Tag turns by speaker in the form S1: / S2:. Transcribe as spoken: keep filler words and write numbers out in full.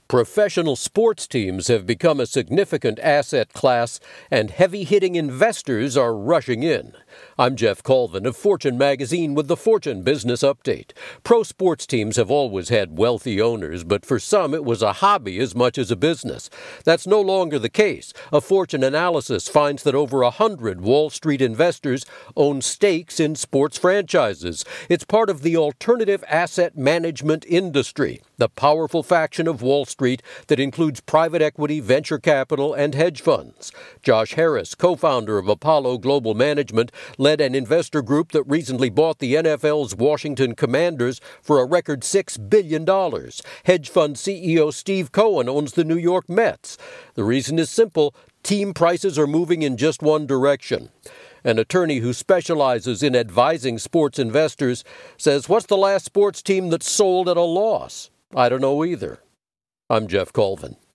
S1: Professional sports teams have become a significant asset class, and heavy-hitting investors are rushing in. I'm Jeff Colvin of Fortune Magazine with the Fortune Business Update. Pro sports teams have always had wealthy owners, but for some it was a hobby as much as a business. That's no longer the case. A Fortune analysis finds that over a hundred Wall Street investors own stakes in sports franchises. It's part of the alternative asset management industry, the powerful faction of Wall Street that includes private equity, venture capital, and hedge funds. Josh Harris, co-founder of Apollo Global Management, led an investor group that recently bought the N F L's Washington Commanders for a record six billion dollars. Hedge fund C E O Steve Cohen owns the New York Mets. The reason is simple: team prices are moving in just one direction. An attorney who specializes in advising sports investors says, "What's the last sports team that sold at a loss? I don't know either." I'm Jeff Colvin.